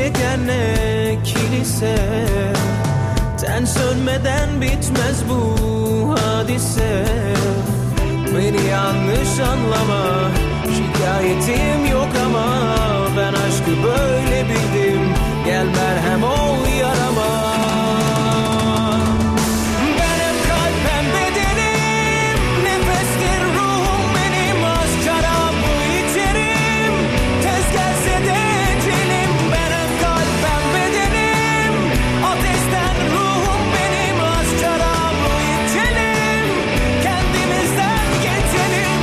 Gerçek her ne kilise, ten sönmeden bitmez bu hadise. Beni yanlış anlama, şikayetim yok ama ben aşkı böyle bildim. Gel merhem ol yarama. Benim kalbim bedenim, nefestir ruhum benim. Az şarabı içerim, tez gelse de ecelim. Benim kalbim bedenim, ateşten ruhum benim. Az şarabı içelim, kendimizden geçelim.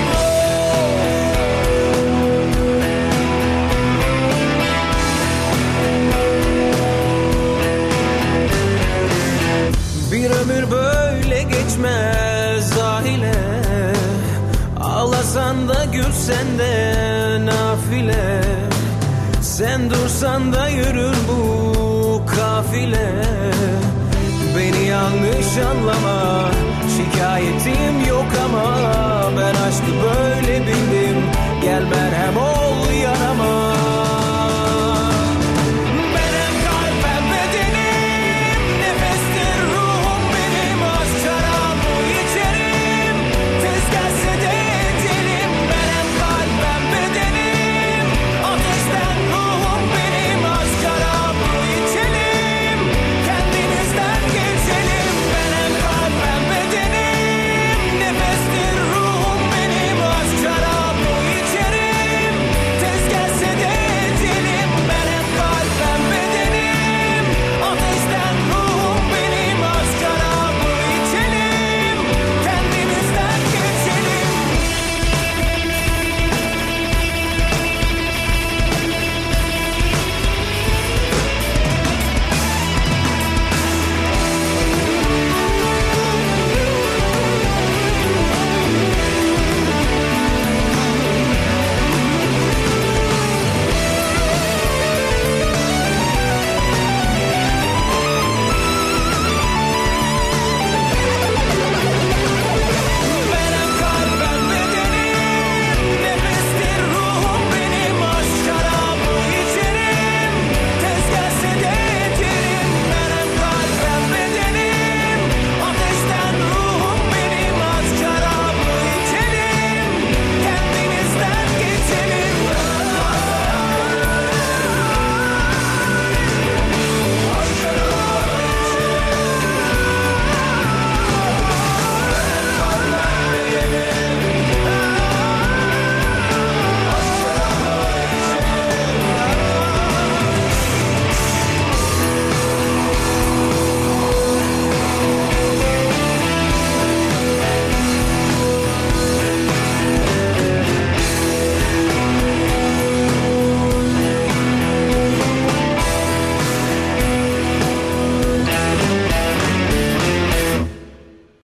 Bir ömür böyle geçmez dahile. Ağlasan da gülsen de nafile. Sen dursan da yürür bu kafile. Beni yanlış anlama, şikayetim yok ama ben aşkı böyle bildim. Gel merhem ol